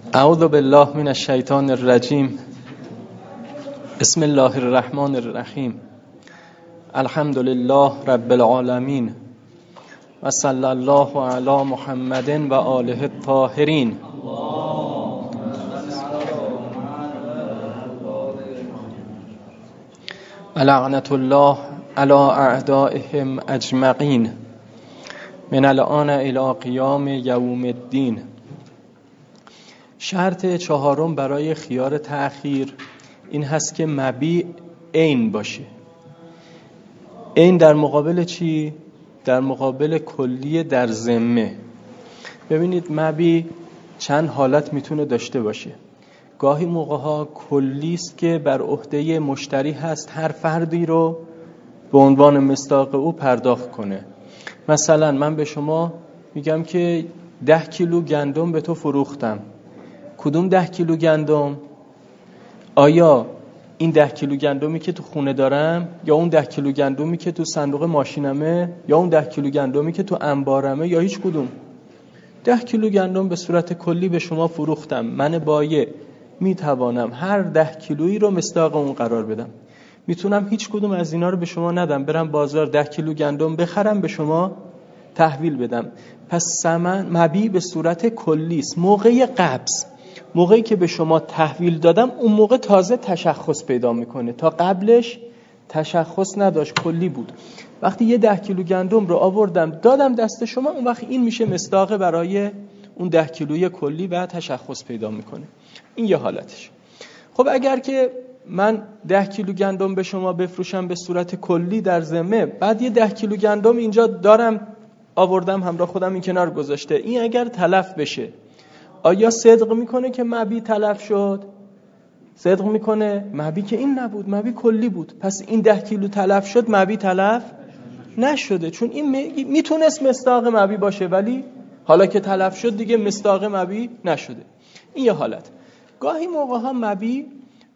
اعوذ بالله من الشیطان الرجیم. بسم الله الرحمن الرحیم. الحمد لله رب العالمین و صلی الله علی محمد و آله الطاهرین. و لعنت الله علی اعدائهم اجمعین من الان الی قیام یوم الدین. شرط چهارم برای خیار تأخیر این هست که مبیع عین باشه. عین در مقابل چی؟ در مقابل کلی در ذمه. ببینید مبیع چند حالت میتونه داشته باشه. گاهی موقعها کلی است که بر عهده مشتری هست هر فردی رو به عنوان مصداق او پرداخت کنه. مثلا من به شما میگم که 10 کیلو گندم به تو فروختم. کدوم 10 کیلو گندم؟ آیا این 10 کیلو گندمی که تو خونه دارم، یا اون 10 کیلو گندمی که تو صندوق ماشینمه، یا اون 10 کیلو گندمی که تو انبارمه، یا هیچ کدوم؟ 10 کیلو گندم به صورت کلی به شما فروختم. من بایع میتوانم هر 10 کیلویی رو مصداق اون قرار بدم. میتونم هیچ کدوم از اینا رو به شما ندم، برم بازار 10 کیلو گندم بخرم به شما تحویل بدم. پس ثمن مبیع به صورت کلی است. موقع قبض، موقعی که به شما تحویل دادم، اون موقع تازه تشخص پیدا میکنه. تا قبلش تشخص نداشت، کلی بود. وقتی یه 10 کیلو گندم رو آوردم دادم دست شما، اون وقت این میشه مصداق برای اون 10 کیلوی کلی و تشخص پیدا میکنه. این یه حالتش. خب اگر که من 10 کیلو گندم به شما بفروشم به صورت کلی در ذمه، بعد یه 10 کیلو گندم اینجا دارم آوردم همراه خودم این کنار گذاشته، این اگر تلف بشه آیا صدق میکنه که مبیع تلف شد؟ صدق میکنه؟ مبیع که این نبود، مبیع کلی بود. پس این 10 کیلو تلف شد، مبیع تلف نشده، چون این میتونست مصداق مبیع باشه ولی حالا که تلف شد دیگه مصداق مبیع نشده. این یه حالت. گاهی موقع ها مبیع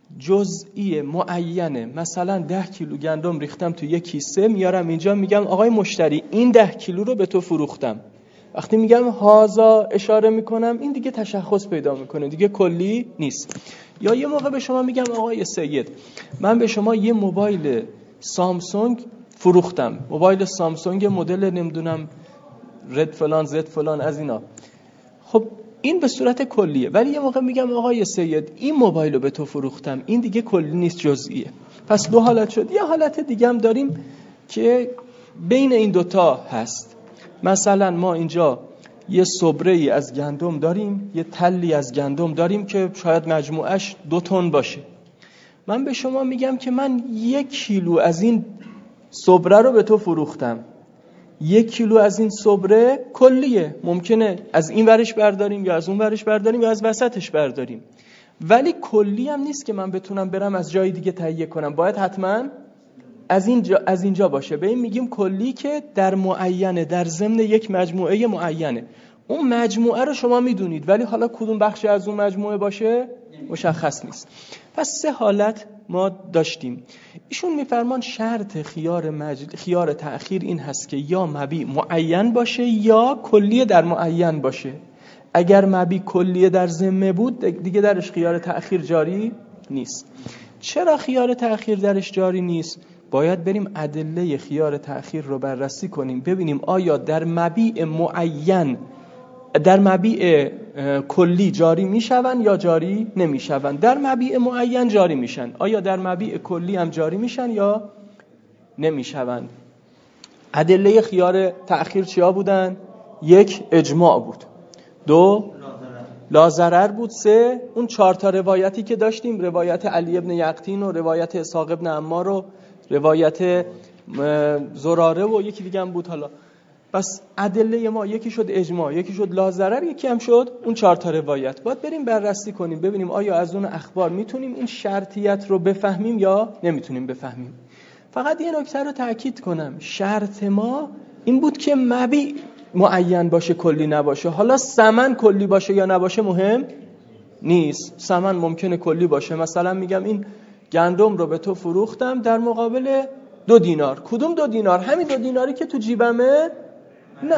جزئی معینه. مثلا 10 کیلو گندم ریختم تو یک کیسه، میارم اینجا میگم آقای مشتری این 10 کیلو رو به تو فروختم. وقتی میگم هازا اشاره میکنم، این دیگه تشخص پیدا میکنه، دیگه کلی نیست. یا یه موقع به شما میگم آقای سید من به شما یه موبایل سامسونگ فروختم، موبایل سامسونگ مدل نمیدونم رد فلان زد فلان از اینا. خب این به صورت کلیه. ولی یه موقع میگم آقای سید این موبایل رو به تو فروختم، این دیگه کلی نیست، جزئیه. پس دو حالت شد. یه حالت دیگه هم داریم که بین این دوتا هست. مثلا ما اینجا یه صبره‌ای از گندم داریم، یه تلی از گندم داریم که شاید مجموعش 2 تن باشه. من به شما میگم که من 1 کیلو از این صبره رو به تو فروختم. 1 کیلو از این صبره کلیه، ممکنه از این ورش برداریم یا از اون ورش برداریم یا از وسطش برداریم، ولی کلی هم نیست که من بتونم برم از جای دیگه تهیه کنم، باید حتما از اینجا باشه. به این میگیم کلی که در معینه، در ضمن یک مجموعه معینه. اون مجموعه رو شما میدونید ولی حالا کدوم بخش از اون مجموعه باشه مشخص نیست. پس 3 حالت ما داشتیم. ایشون میفرمان شرط خیار تأخیر این هست که یا مبیع معین باشه یا کلی در معین باشه. اگر مبیع کلی در ذمه بود دیگه درش خیار تأخیر جاری نیست. چرا خیار تأخیر درش جاری نیست؟ باید بریم ادله خیار تأخیر رو بررسی کنیم، ببینیم آیا در مبیع معین، در مبیع کلی جاری میشون یا جاری نمیشون. در مبیع معین جاری میشن، آیا در مبیع کلی هم جاری میشن یا نمیشون. ادله خیار تأخیر چیا بودن؟ 1 اجماع بود، 2 لا ضرر بود، 3 اون 4 تا روایتی که داشتیم، روایت علی ابن یقطین و روایت اسحاق ابن عمار و روایت زراره و یکی دیگه هم بود. حالا بس ادله ما یکی شد اجماع، یکی شد لا ضرر، یکی هم شد اون 4 تا روایت. باید بریم بررسی کنیم ببینیم آیا از اون اخبار میتونیم این شرطیت رو بفهمیم یا نمیتونیم بفهمیم. فقط یه نکته رو تاکید کنم، شرط ما این بود که مبیع معین باشه کلی نباشه. حالا ثمن کلی باشه یا نباشه مهم نیست، ثمن ممکنه کلی باشه. مثلا میگم این گندم رو به تو فروختم در مقابل 2 دینار. کدوم 2 دینار؟ همین 2 دیناری که تو جیبمه؟ نه،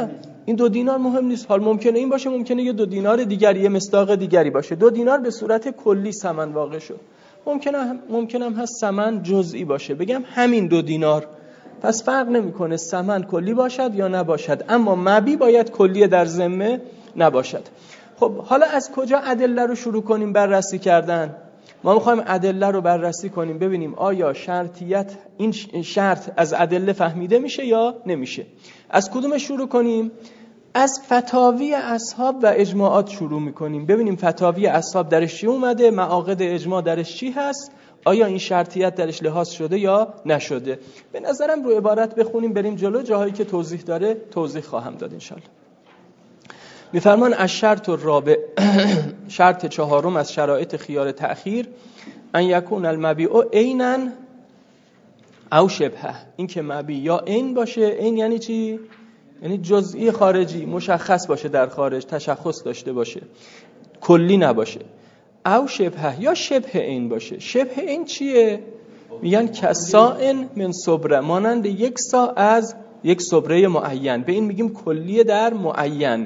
این 2 دینار مهم نیست. حال ممکنه این باشه، ممکنه یه 2 دینار دیگری، یه مصداق دیگری باشه. 2 دینار به صورت کلی ثمن واقع شد. ممکنه هم هست ثمن جزئی باشه، بگم همین 2 دینار. پس فرق نمیکنه ثمن کلی باشد یا نباشد، اما مبی باید کلی در ذمه نباشد. خب حالا از کجا ادله رو شروع کنیم بررسی کردن؟ ما میخوایم ادله رو بررسی کنیم ببینیم آیا شرطیت، این شرط از ادله فهمیده میشه یا نمیشه. از کدوم شروع کنیم؟ از فتاوی اصحاب و اجماعات شروع میکنیم، ببینیم فتاوی اصحاب درش چی اومده، معاقد اجماع درش چی هست، آیا این شرطیت درش لحاظ شده یا نشده. به نظرم رو عبارت بخونیم بریم جلو، جاهایی که توضیح داره توضیح خواهم داد انشالله. میفرمان الشرط الرابع، شرط 4 از شرایط خیار تأخیر، ان یکون المبیع عینا او شبهه، این که مبیع یا عین باشه. عین یعنی چی؟ یعنی جزئی خارجی مشخص باشه، در خارج تشخص داشته باشه، کلی نباشه. او شبهه یا شبه عین باشه. شبه عین چیه؟ میگن کسائن من صبره، مانند 1 صاع از یک صبره معین. به این میگیم کلیه در معین.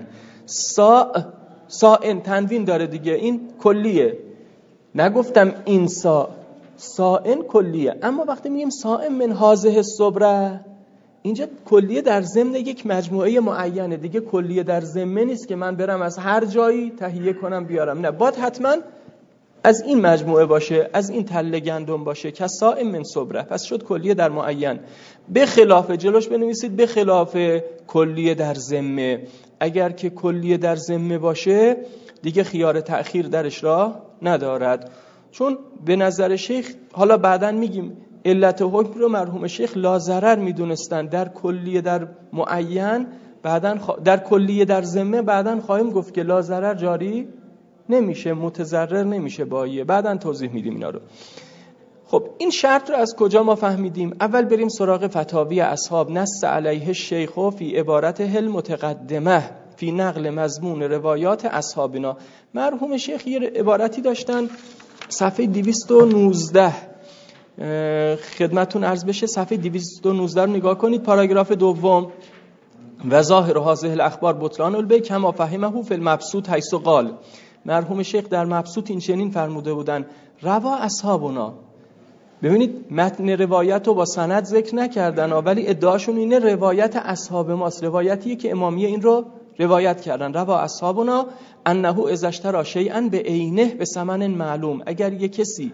صاعن تنوین داره دیگه، این کلیه، نگفتم این صاعن کلیه. اما وقتی میگیم صاعن من هذه الصبره، اینجا کلیه در ضمن یک مجموعه معینه دیگه. کلیه در ضمن نیست که من برم از هر جایی تهیه کنم بیارم، نه، باید حتما از این مجموعه باشه، از این تله گندم باشه که صاعن من صبره. پس شد کلیه در معین. به خلاف، جلوش بنویسید به خلاف کلیه در ضمن. اگر که کلیه در ضمن باشه دیگه خیار تأخیر درش راه ندارد، چون به نظر شیخ، حالا بعداً میگیم علت حکم رو مرحوم شیخ لاضرر میدونستن در کلیه در معین، بعداً در کلیه در ضمن بعداً خواهیم گفت که لاضرر جاری نمیشه، متضرر نمیشه بایه، بعداً توضیح میدیم اینا رو. خب این شرط رو از کجا ما فهمیدیم؟ اول بریم سراغ فتاوی اصحاب. نص علیه الشیخ فی عبارته المتقدمه فی نقل مضمون روایات اصحابنا. مرحوم شیخ یه عبارتی داشتن صفحه 219 خدمتون عرض بشه. صفحه 219 رو نگاه کنید، پاراگراف 2. و ظاهر هذه الاخبار بطلان البیع کما فهمه فی المبسوط حیث قال. مرحوم شیخ در مبسوط این چنین فرموده بودن: روا اصحابنا. ببینید متن روایت رو با سند ذکر نکردن، ولی ادعاشون اینه روایت اصحاب ماست، روایتیه که امامیه این رو روایت کردن. روا اصحابنا انه اذا اشترى شیئا بعینه بثمن معلوم. اگر یک کسی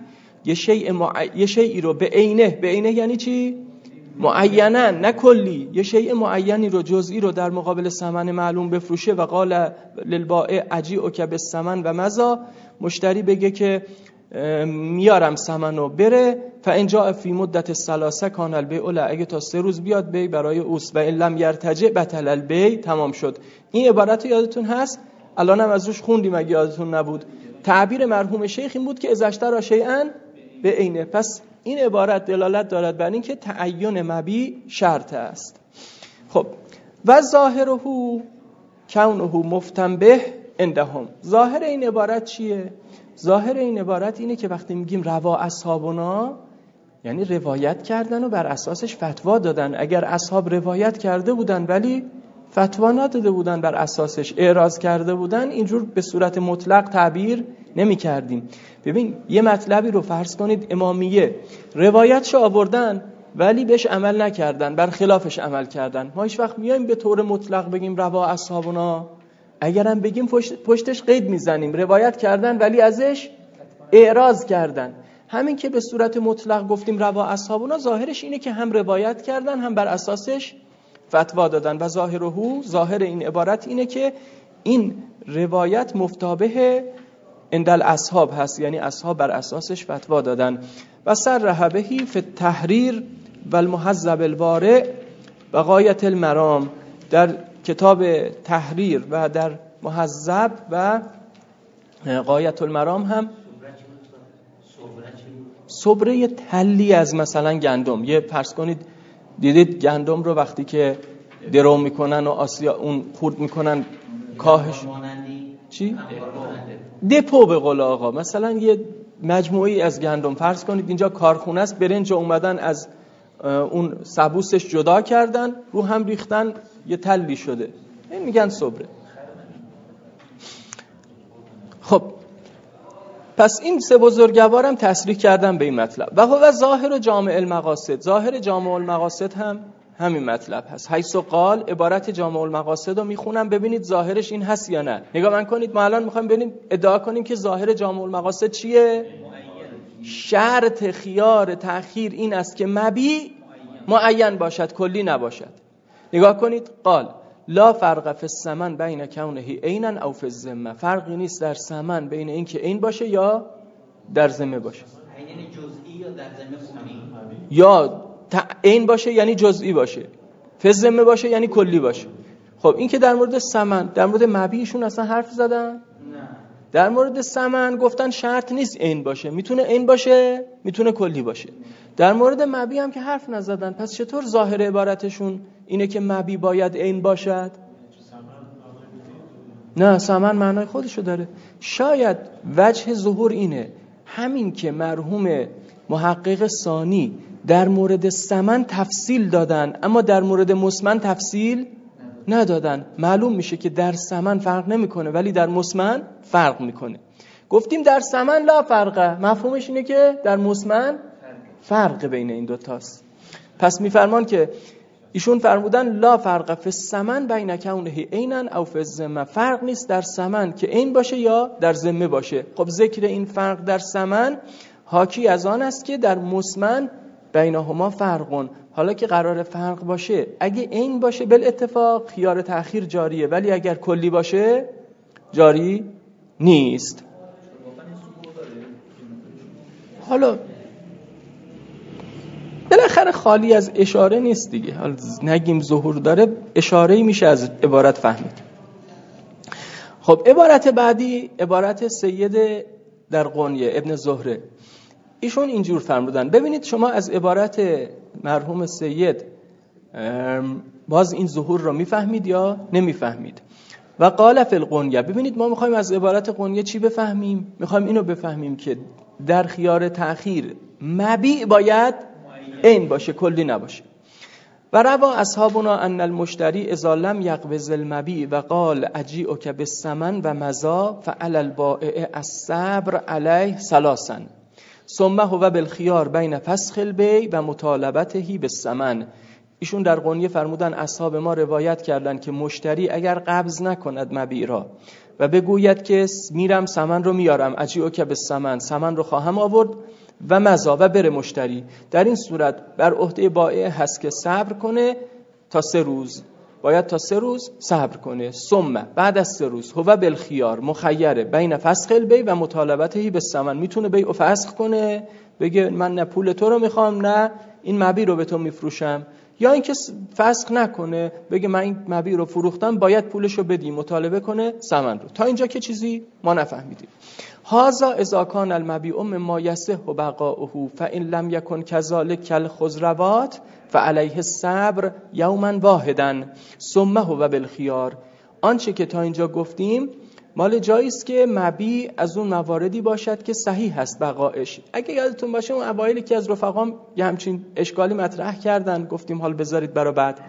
یه شیئی رو به عینه یعنی چی؟ معینا، نه کلی، یه شیء معینی رو، جزئی رو در مقابل ثمن معلوم بفروشه و قال للبائع اجیئک بالثمن و مضى، مشتری بگه که میارم ثمنو بره، فان جاء فی مدت 3 کان البیع له، اگه تا 3 روز بیاد بیع برای اوست، و ان لم یرتجع بطل البیع، تمام شد. این عبارت یادتون هست؟ الانم از روش خوندیم اگه یادتون نبود. تعبیر مرحوم شیخ این بود که اذا اشتری شیئا بعینه. پس این عبارت دلالت دارد بر این که تعین مبیع شرط است. خب و ظاهره کونه مفتنبه عندهم. ظاهر این عبارت چیه؟ ظاهر این عبارت اینه که وقتی میگیم روا اصحابنا، یعنی روایت کردن و بر اساسش فتوا دادن. اگر اصحاب روایت کرده بودن ولی فتوا نداده بودن، بر اساسش اعراض کرده بودن، اینجور به صورت مطلق تعبیر نمی کردیم. ببین یه مطلبی رو فرض کنید امامیه روایتش آوردن ولی بهش عمل نکردن، بر خلافش عمل کردن. ما هیچ وقت میایم به طور مطلق بگیم روا اصحابنا؟ اگرم بگیم پشتش قید میزنیم روایت کردن ولی ازش اعراض کردن. همین که به صورت مطلق گفتیم روا اصحابنا، ظاهرش اینه که هم روایت کردن هم بر اساسش فتوا دادن. و ظاهر این عبارت اینه که این روایت مفتابه عند الاصحاب هست، یعنی اصحاب بر اساسش فتوا دادن. و صرح بهی فی التحریر و المهذب الوارع و غایت المرام. در کتاب تحریر و در مهذب و غایت المرام هم صبره تلی از مثلا گندم. یه فرض کنید دیدید گندم رو وقتی که درو میکنن و آسیا اون خورد میکنن کاهش چی؟ دپو به قول آقا. مثلا یه مجموعی از گندم فرض کنید اینجا کارخونه است، برنج اومدن از اون سبوسش جدا کردن رو هم ریختن، یه تلی شده. این میگن صبره. خب پس این سه بزرگوارم تصریح کردم به این مطلب. و هو ظاهر جامع المقاصد، ظاهر جامع المقاصد هم همین مطلب هست. حیث قال، عبارت جامع المقاصد رو میخونم ببینید ظاهرش این هست یا نه. نگاه من کنید. ما الان میخوایم ببینیم ادعا کنیم که ظاهر جامع المقاصد چیه؟ شرط خیار تأخیر این است که مبی معین باشد، کلی نباشد. نگاه کنید. قال لا فرق فی الثمن بین کونه عینا او فی الذمه، فرقی نیست در ثمن بین این که عین باشه یا در ذمه باشه. عین جزئی یا در ذمه کلی، یا عین باشه یعنی جزئی باشه، فی الذمه باشه یعنی کلی باشه. خب این که در مورد ثمن، در مورد مبیعشون اصلا حرف زدن؟ نه. در مورد ثمن گفتن شرط نیست عین باشه، میتونه عین باشه میتونه کلی باشه. در مورد مبیع هم که حرف نزدن. پس چطور ظاهر عبارتشون اینه که مبیع باید عین باشد؟ نه، ثمن معنای خودشو داره. شاید وجه ظهور اینه همین که مرحوم محقق ثانی در مورد ثمن تفصیل دادن اما در مورد مسمن تفصیل ندادن. معلوم میشه که در ثمن فرق نمیکنه ولی در مسمن فرق میکنه. گفتیم در ثمن لا فرقه، مفهومش اینه که در مسمن فرق بین این دوتاست. پس میفرمان که ایشون فرمودن لا فرق فی الثمن بین کونه عینا او فی الذمه، فرق نیست در ثمن که عین باشه یا در ذمه باشه. خب ذکر این فرق در ثمن حاکی از آن است که در مسمن بینهما فرقون. حالا که قرار فرق باشه، اگه عین باشه بالاتفاق خیار تأخیر جاریه، ولی اگر کلی باشه جاری نیست. حالا بالاخره خالی از اشاره نیست دیگه. حالا نگیم ظهور داره، اشاره‌ای میشه از عبارت فهمید. خب عبارت بعدی عبارت سید در قنیه ابن زهره. ایشون اینجور فرمودن. ببینید شما از عبارت مرحوم سید باز این ظهور رو میفهمید یا نمیفهمید. و قال فی القنیه، ببینید ما میخوایم از عبارت قنیه چی بفهمیم؟ میخوایم اینو بفهمیم که در خیار تأخیر مبیع باید عین باشه، کلی نباشه. و روا اصحابنا ان المشتری اذا لم يقبض المبيع و قال اجیئک بالثمن و مضى فعلى البائع الصبر علیه ثلاثا ثم هو بالخيار بین فسخ البیع و مطالبته بالثمن. ایشون در قنیه فرمودن اصحاب ما روایت کردن که مشتری اگر قبض نکند مبیع را و بگوید که میرم ثمن رو میارم، اجیئک بالثمن، ثمن رو خواهم آورد، و مضا و بره مشتری، در این صورت بر عهده بائع هست که صبر کنه تا 3 روز، باید تا 3 روز صبر کنه. ثم بعد از 3 روز هو بالخیار مخیره بین فسخ البیع و مطالبته بالثمن، میتونه بیع و فسخ کنه، بگه من نه پول تو رو میخوام نه این مبیع رو به تو میفروشم، یا اینکه فسخ نکنه بگه من این مبیع رو فروختم باید پولش رو بدی، مطالبه کنه ثمن رو. تا اینجا که چیزی ما نفهمیدیم. هذا اذا كان المبيع مما يصح بقاؤه فان لم يكن كذلك كالخضروات فعليه الصبر يوما واحدا ثم هو بالخيار. آنچه که تا اینجا گفتیم مال جایی است که مبیع از اون مواردی باشد که صحیح هست بقایش. اگه یادتون باشه اون اوایل که از رفقام یه همچین اشکالی مطرح کردن، گفتیم حال بذارید برای بعد،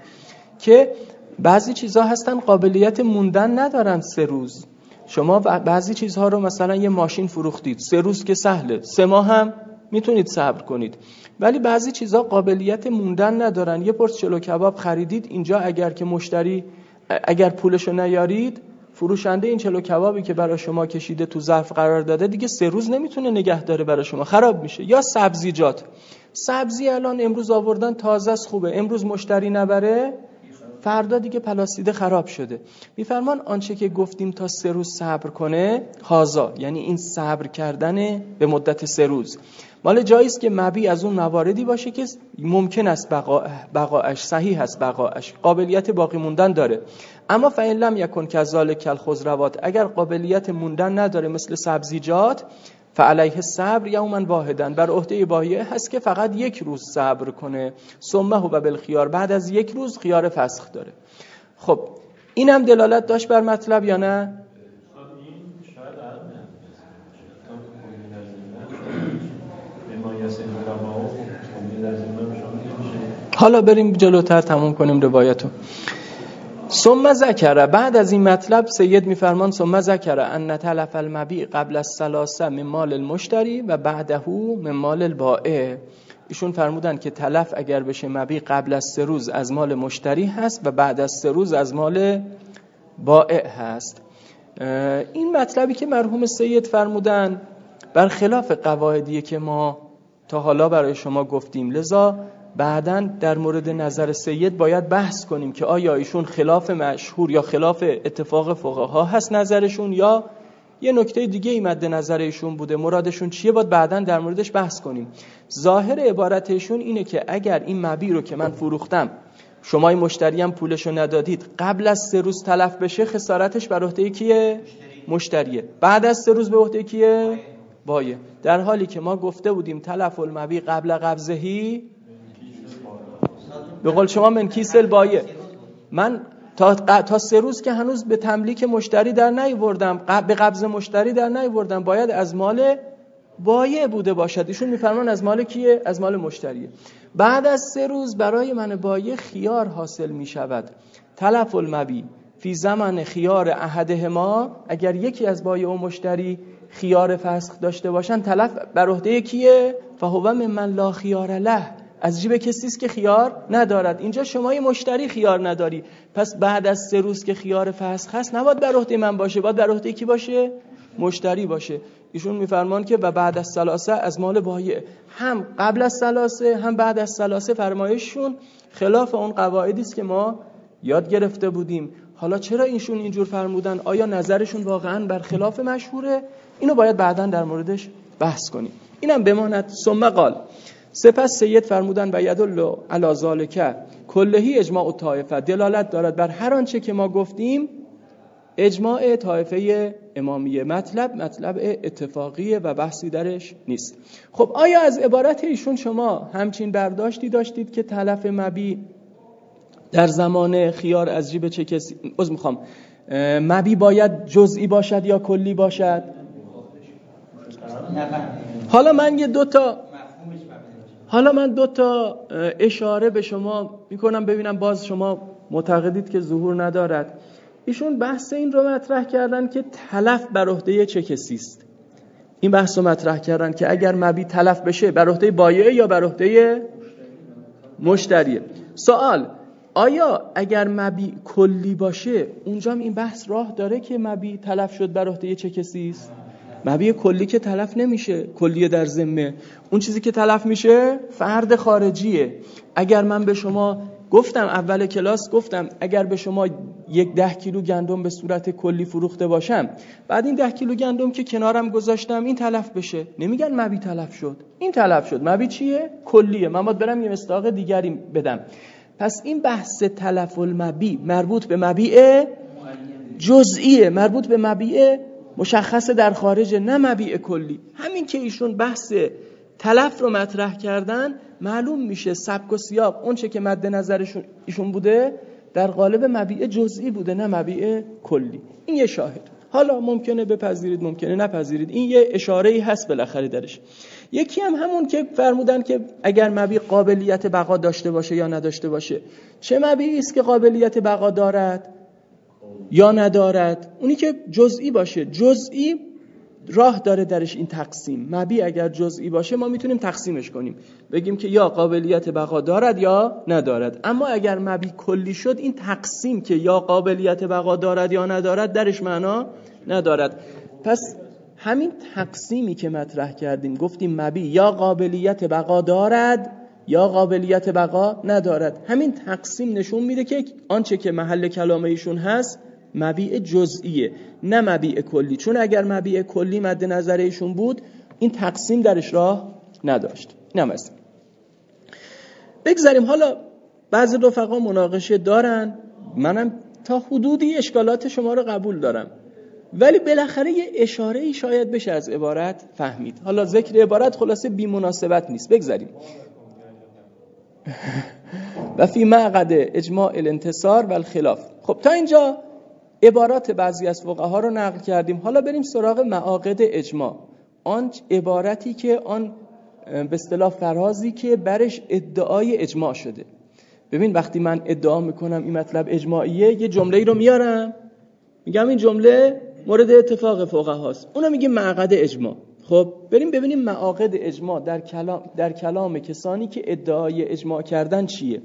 که بعضی چیزها هستن قابلیت موندن ندارن 3 روز. شما بعضی چیزها رو مثلا یه ماشین فروختید 3 روز که سهله، 3 ماه هم میتونید صبر کنید، ولی بعضی چیزها قابلیت موندن ندارن. یه پرس چلو کباب خریدید اینجا، اگر که مشتری اگر پولشو نیارید، فروشنده این چلو کبابی که برای شما کشیده تو ظرف قرار داده دیگه 3 روز نمیتونه نگه داره برای شما، خراب میشه. یا سبزیجات، سبزی الان امروز آوردن تازه است خوبه، امروز مشتری نبره فردا دیگه پلاسیده خراب شده. میفرمان آنچه که گفتیم تا 3 روز صبر کنه، هازا یعنی این صبر کردن به مدت 3 روز مال جاییست که مبیع از اون مواردی باشه که ممکن است بقاش صحیح است، بقاش قابلیت باقی موندن داره. اما فإن لم یکن کذالک الخضروات، اگر قابلیت موندن نداره مثل سبزیجات، فعلیه الصبر یوما واحدا، بر عهده بایع هست که فقط 1 روز صبر کنه. ثم هو بالخیار، بعد از 1 روز خیار فسخ داره. خب این هم دلالت داشت بر مطلب یا نه؟ حالا بریم جلوتر تموم کنیم روایتو. ثم ذکر، بعد از این مطلب سید میفرمان ثم ذکر ان تلف المبیع قبل الثلاثه من مال المشتری و بعده من مال البائع. ایشون فرمودن که تلف اگر بشه مبیع قبل از 3 روز از مال مشتری هست و بعد از 3 روز از مال بائع هست. این مطلبی که مرحوم سید فرمودن برخلاف قواعدیه که ما تا حالا برای شما گفتیم، لذا بعداً در مورد نظر سید باید بحث کنیم که آیا ایشون خلاف مشهور یا خلاف اتفاق فقها هست نظرشون، یا یه نکته دیگه ای مد نظر ایشون بوده، مرادشون چیه، باید بعداً در موردش بحث کنیم. ظاهر عبارت ایشون اینه که اگر این مبیع رو که من فروختم شما مشتری هم پولشو ندادید، قبل از 3 روز تلف بشه، خسارتش بر عهده کیه؟ مشتریه. بعد از 3 روز به عهده کیه؟ بایع. در حالی که ما گفته بودیم تلف المبیع قبل قبضهی به قول شما من کیس البایع، من تا 3 روز که هنوز به تملیک مشتری در نیاوردم، به قبض مشتری در نیاوردم، باید از مال بایع بوده باشد. ایشون میفرمان از مال کیه؟ از مال مشتریه. بعد از 3 روز برای من بایع خیار حاصل می شود. تلف المبیع فی زمان خیار احدهما، اگر یکی از بایع و مشتری خیار فسخ داشته باشن، تلف بر عهده کیه؟ فهو ممن لا خیار له، از جیب کسی است که خیار ندارد. اینجا شما یه مشتری خیار نداری، پس بعد از 3 روز که خیار فسخ هست نباید بر عهده من باشه، باید بر عهده کی باشه؟ مشتری باشه. ایشون میفرمان که و بعد از 3 از مال بایع، هم قبل از 3 هم بعد از 3 فرمایششون خلاف اون قواعدی است که ما یاد گرفته بودیم. حالا چرا ایشون اینجور فرمودن؟ آیا نظرشون واقعا برخلاف مشهوره؟ اینو باید بعداً در موردش بحث کنیم. اینم بماند. ثم قال، سپس سید فرمودن و یدل علی ذالک کلهی اجماع الطائفه، دلالت دارد بر هر آنچه که ما گفتیم اجماع طائفه امامیه. مطلب اتفاقیه و بحثی درش نیست. خب آیا از عبارت ایشون شما همچین برداشتی داشتید که تلف مبیع در زمان خیار از جیب چه کسی، مبیع باید جزئی باشد یا کلی باشد؟ حالا من دو تا اشاره به شما میکنم ببینم باز شما معتقدید که ظهور ندارد. ایشون بحث این رو مطرح کردن که تلف بر عهده چه کسی است. این بحث رو مطرح کردن که اگر مبیع تلف بشه بر عهده بایع یا بر عهده مشتریه. سوال، آیا اگر مبیع کلی باشه اونجا این بحث راه داره که مبیع تلف شد بر عهده چه کسی است؟ مبیع کلی که تلف نمیشه، کلیه در ذمه. اون چیزی که تلف میشه فرد خارجیه. اگر من به شما گفتم اول کلاس گفتم اگر به شما 10 کیلو گندم به صورت کلی فروخته باشم، بعد این 10 کیلو گندم که کنارم گذاشتم این تلف بشه، نمیگن مبیع تلف شد، این تلف شد. مبیع چیه؟ کلیه. من باید برم یه مصداق دیگری بدم. پس این بحث تلف المبیع مربوط به مبیع جزئیه، مربوط به مبیع مشخص در خارج، نه مبیع کلی. همین که ایشون بحث تلف رو مطرح کردن معلوم میشه سبک و سیاق اون چه که مد نظرشون ایشون بوده در قالب مبیع جزئی بوده، نه مبیع کلی. این یه شاهد. حالا ممکنه بپذیرید ممکنه نپذیرید، این یه اشاره‌ای هست بالاخره درش. یکی هم همون که فرمودن که اگر مبیع قابلیت بقا داشته باشه یا نداشته باشه. چه مبیعی است که قابلیت بقا دارد یا ندارد؟ اونی که جزئی باشه. جزئی راه داره درش این تقسیم. مبیع اگر جزئی باشه ما میتونیم تقسیمش کنیم، بگیم که یا قابلیت بقا دارد یا ندارد. اما اگر مبیع کلی شد این تقسیم که یا قابلیت بقا دارد یا ندارد درش معنا ندارد. پس همین تقسیمی که مطرح کردیم، گفتیم مبیع یا قابلیت بقا دارد یا قابلیت بقا ندارد، همین تقسیم نشون میده که آنچه که محل کلام ایشون هست مبیع جزئیه، نه مبیع کلی. چون اگر مبیع کلی مد نظر ایشون بود این تقسیم درش راه نداشت. نمست بگذاریم. حالا بعضی رفقا مناقشه دارن، منم تا حدودی اشکالات شما رو قبول دارم، ولی بالاخره یه اشاره‌ای شاید بشه از عبارت فهمید. حالا ذکر عبارت خلاصه بی مناسبت نیست، بگذاریم. و فی معقد اجماع الانتصار و الخلاف. خب تا اینجا عبارات بعضی از فقها رو نقل کردیم. حالا بریم سراغ معاقد اجماع. آن عبارتی که آن به اصطلاح فرازی که برش ادعای اجماع شده. ببین وقتی من ادعا میکنم این مطلب اجماعیه، یه جمله‌ای رو میارم میگم این جمله مورد اتفاق فقهاست، اونو میگیم معقد اجماع. خب بریم ببینیم معاقد اجماع در کلام کسانی که ادعای اجماع کردن چیه.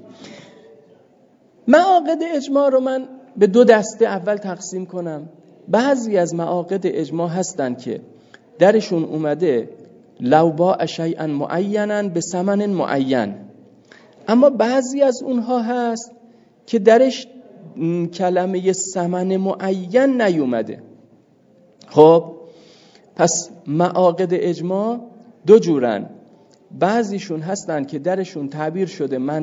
معاقد اجماع رو من به دو دسته اول تقسیم کنم. بعضی از معاقد اجماع هستن که درشون اومده لو باع شیئا معینا به ثمن معین، اما بعضی از اونها هست که درش کلمه ثمن معین نیومده. خب پس معاقد اجماع دو جورن. بعضیشون هستن که درشون تعبیر شده من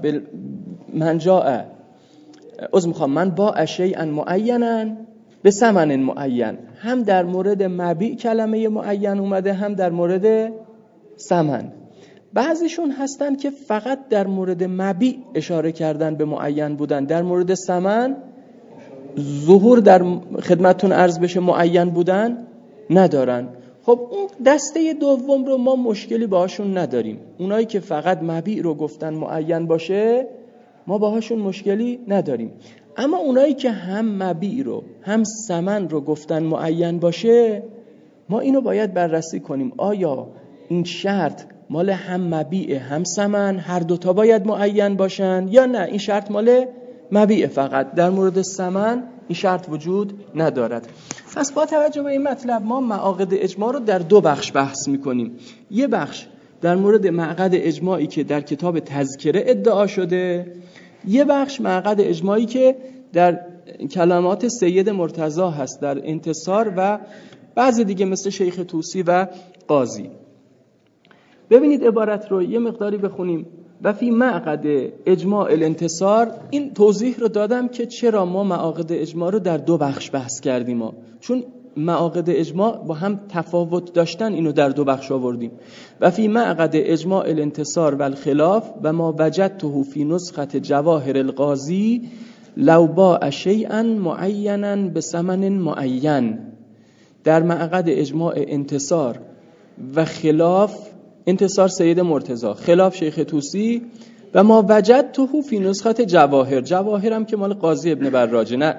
باع شیئا معینا به ثمن معین، هم در مورد مبیع کلمه معین اومده هم در مورد ثمن. بعضیشون هستن که فقط در مورد مبیع اشاره کردن به معین بودن، در مورد ثمن ظهور در خدمتتون عرض بشه معین بودن ندارن. خب اون دسته دوم رو ما مشکلی باهاشون نداریم. اونایی که فقط مبیع رو گفتن معین باشه ما باهاشون مشکلی نداریم، اما اونایی که هم مبیع رو هم ثمن رو گفتن معین باشه ما اینو باید بررسی کنیم. آیا این شرط مال هم مبیع هم ثمن هر دوتا باید معین باشن یا نه این شرط مال مبیع فقط، در مورد ثمن این شرط وجود ندارد. پس با توجه به این مطلب ما معاقد اجماع رو در دو بخش بحث میکنیم. یه بخش در مورد معقد اجماعی که در کتاب تذکره ادعا شده، یه بخش معقد اجماعی که در کلمات سید مرتضی هست در انتصار و بعضی دیگه مثل شیخ طوسی و قاضی. ببینید عبارت رو یه مقداری بخونیم. و فی معقد اجماع الانتصار، این توضیح رو دادم که چرا ما معاقد اجماع رو در دو بخش بحث کردیم چون معاقد اجماع با هم تفاوت داشتن، اینو در دو بخش آوردیم. و فی معقد اجماع الانتصار و الخلاف و ما وجدته فی نسخه جواهر القاضی لو باع شیئا معینا به ثمن معین. در معقد اجماع انتصار و خلاف، انتصار سید مرتضی، خلاف شیخ طوسی، و ما وجدته فی نسخه جواهر، جواهر هم که مال قاضی ابن براجه، نه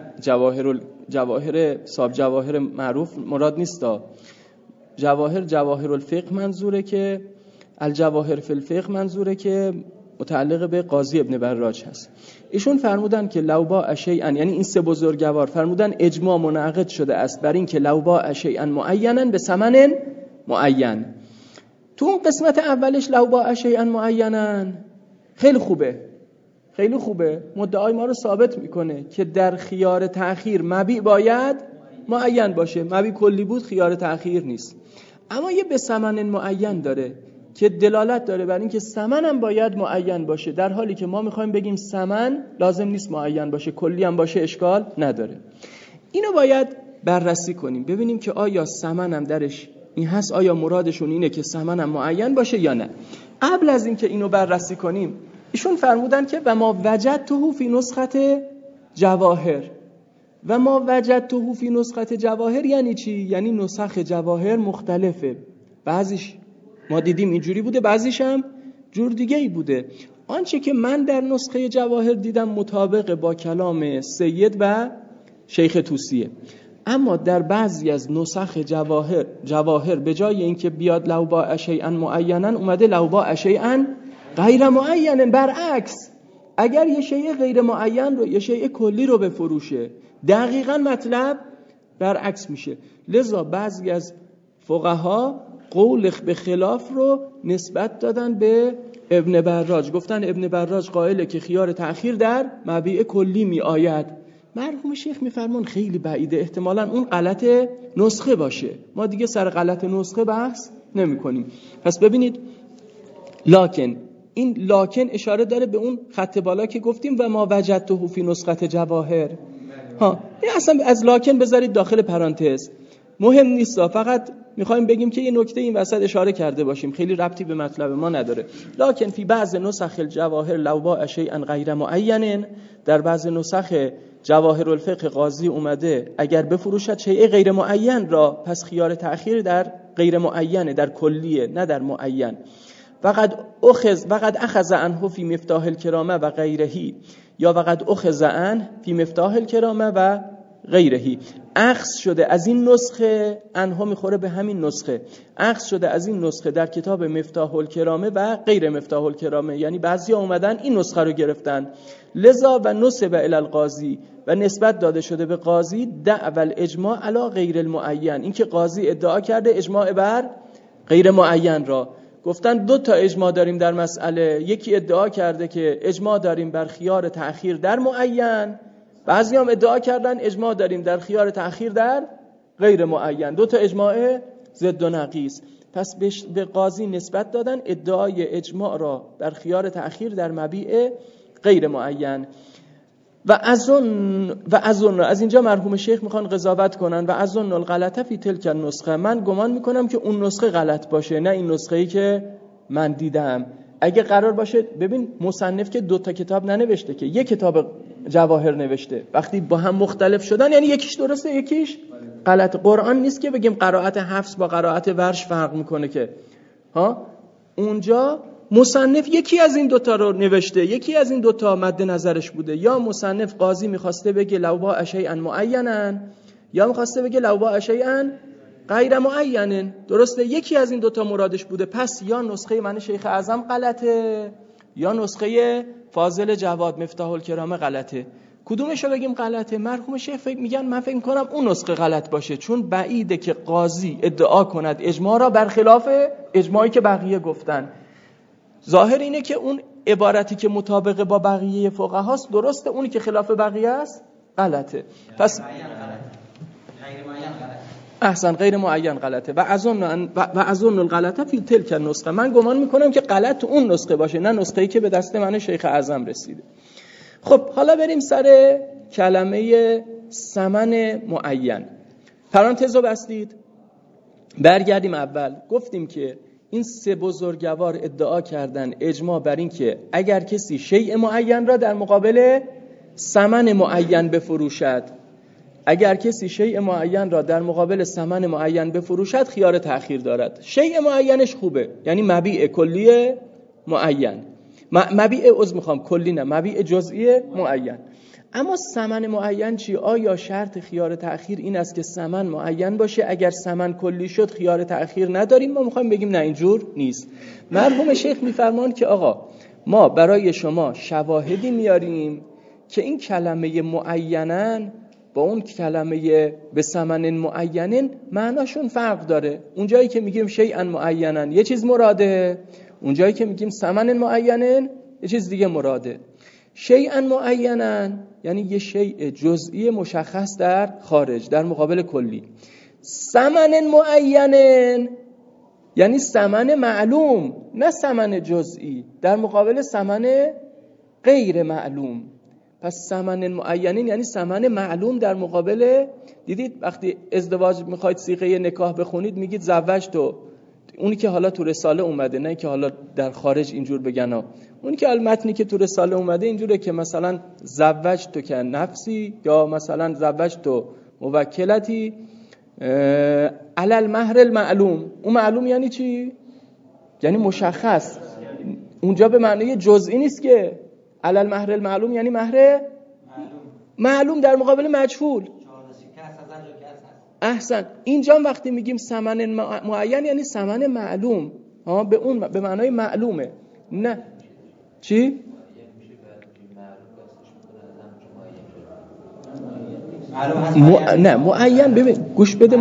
جواهر صاحب جواهر معروف مراد نیستا. جواهر الفقه منظوره که الجواهر فی الفقه منظوره که متعلق به قاضی ابن براج هست. ایشون فرمودن که لو باع شیئا، یعنی این سه بزرگوار فرمودن اجماع منعقد شده است بر این که لو باع شیئا معینا به ثمن معین. تو اون قسمت اولش لو باع شیئا معینا خیلی خوبه مدعای ما رو ثابت میکنه که در خیار تأخیر مبیع باید معین باشه. مبیع کلی بود خیار تأخیر نیست. اما یه به ثمن معین داره که دلالت داره بر این که ثمن هم باید معین باشه، در حالی که ما میخوایم بگیم ثمن لازم نیست معین باشه، کلی هم باشه اشکال نداره. اینو باید بررسی کنیم ببینیم که آیا ثمن هم درش این هست، آیا مرادشون اینه که ثمن هم معین باشه یا نه. قبل از اینکه اینو بررسی کنیم ایشون فرمودن که و ما وجدته فی نسخه جواهر. و ما وجدته فی نسخه جواهر یعنی چی؟ یعنی نسخ جواهر مختلفه، بعضیش ما دیدیم اینجوری بوده بعضیش هم جور دیگه ای بوده. آنچه که من در نسخه جواهر دیدم مطابق با کلام سید و شیخ طوسیه، اما در بعضی از نسخ جواهر به جای اینکه بیاد لو باع شیئا معینا اومده لو باع شیئا غیر معین. برعکس، اگر یه شیء غیر معین رو یه شیء کلی رو بفروشه دقیقاً مطلب برعکس میشه. لذا بعضی از فقها قول به خلاف رو نسبت دادن به ابن براج، گفتن ابن براج قائله که خیار تأخیر در مبیع کلی می آید. مرحوم شیخ میفرمون خیلی بعیده، احتمالاً اون غلط نسخه باشه، ما دیگه سر غلط نسخه بحث نمی کنیم. پس ببینید لکن، این لکن اشاره داره به اون خط بالا که گفتیم و ما وجدته فی نسخه جواهر. این اصلا از لکن بذارید داخل پرانتز، مهم نیست، فقط میخوایم بگیم که یه نکته این وسط اشاره کرده باشیم، خیلی ربطی به مطلب ما نداره. لکن فی بعض نسخ الجواهر لو باع شیئا غیر معین، در بعض نسخ جواهر الفقه قاضی اومده اگر بفروشد شیء غیر معین را، پس خیار تأخیر در غیر معینه، در کلیه نه در معین. وقد اخذ عنه فی مفتاح الکرامه و غیرهی، یا وقد اخذ عنه فی مفتاح الکرامه و غیرهی. اخذ شده از این نسخه، عنه میخوره به همین نسخه، اخذ شده از این نسخه در کتاب مفتاح الکرامه و غیر مفتاح الکرامه، یعنی بعضیا اومدن این نسخه رو گرفتن. لذا و نسب الی القاضی، و نسبت داده شده به قاضی دعوی الاجماع علی غیر المعین، این که قاضی ادعا کرده اجماع بر غیر معین را. گفتن 2 تا اجماع داریم در مسئله، یکی ادعا کرده که اجماع داریم بر خیار تأخیر در معین، بعضی هم ادعا کردن اجماع داریم در خیار تأخیر در غیر معین. 2 تا اجماع ضد و نقیض. پس به قاضی نسبت دادن ادعای اجماع را در خیار تأخیر در مبیع غیر معین. و از اینجا مرحوم شیخ میخوان قضاوت کنن. و اظن الغلطه فی تلک النسخه، من گمان میکنم که اون نسخه غلط باشه، نه این نسخه‌ای که من دیدم. اگه قرار باشه، ببین مصنف که 2 تا کتاب ننوشته، که 1 کتاب جواهر نوشته، وقتی با هم مختلف شدن یعنی یکیش درسته یکیش غلط. قرآن نیست که بگیم قرائت حفص با قرائت ورش فرق میکنه که اونجا مصنف یکی از این 2 تا رو نوشته، یکی از این 2 تا مد نظرش بوده. یا مصنف قاضی میخواسته بگه لو با شیئا معینا، یا میخواسته بگه لو با شیئا غیر معین. درسته، یکی از این 2 تا مرادش بوده. پس یا نسخه من شیخ اعظم غلطه، یا نسخه فاضل جواد مفتاح الکرامه غلطه. کدومش رو بگیم غلطه؟ مرحوم شیخ من فکر میکنم اون نسخه غلط باشه، چون بعیده که قاضی ادعا کند اجماع را برخلاف اجماعی که بقیه گفتن. ظاهر اینه که اون عبارتی که مطابق با بقیه فقهاست درسته، اونی که خلاف بقیه است غلطه. پس احسن، غیر معین غلطه. و اظن الغلطه فی تلک النسخه، من گمان میکنم که غلط اون نسخه باشه، نه نسخه‌ای که به دست من شیخ اعظم رسیده. خب حالا بریم سر کلمه ثمن معین. پرانتزو بستید، برگردیم اول. گفتیم که این 3 بزرگوار ادعا کردن اجماع بر این که اگر کسی شیء معین را در مقابل ثمن معین بفروشد، اگر کسی شیء معین را در مقابل ثمن معین بفروشد خیار تأخیر دارد. شیء معینش خوبه، یعنی مبیع کلی معین، کلی نه، مبیع جزئی معین. اما ثمن معین چی؟ آیا شرط خیار تأخیر این است که ثمن معین باشه؟ اگر ثمن کلی شد خیار تأخیر نداریم؟ ما میخوایم بگیم نه، اینجور نیست. مرحوم شیخ میفرمان که آقا ما برای شما شواهدی میاریم که این کلمه معینن با اون کلمه به ثمن معینن معناشون فرق داره. اونجایی که میگیم شیئا معینن یه چیز مراده، اونجایی که میگیم ثمن معینن یه چیز دیگه مراده. شیئا معینن یعنی یه شیء جزئی مشخص در خارج در مقابل کلی. ثمن معینن یعنی ثمن معلوم، نه ثمن جزئی، در مقابل ثمن غیر معلوم. پس ثمن معینن یعنی ثمن معلوم در مقابل، دیدید وقتی ازدواج میخواید صیغه نکاح بخونید میگید زوجتو، اونی که حالا تو رساله اومده، نه که حالا در خارج اینجور بگن اونی که متنی که تو رساله اومده اینجوره که مثلا زوجتو که نفسی، یا مثلا زوجتو موکلتی علی المهر المعلوم. اون معلوم یعنی چی؟ یعنی مشخص، اونجا به معنی جزئی نیست که علی المهر المعلوم یعنی مهر معلوم در مقابل مجهول. احسن، اینجا وقتی میگیم ثمن معین یعنی ثمن معلوم، به اون به معنای معلومه. نه چی؟ نه معین، ببین گوش بده،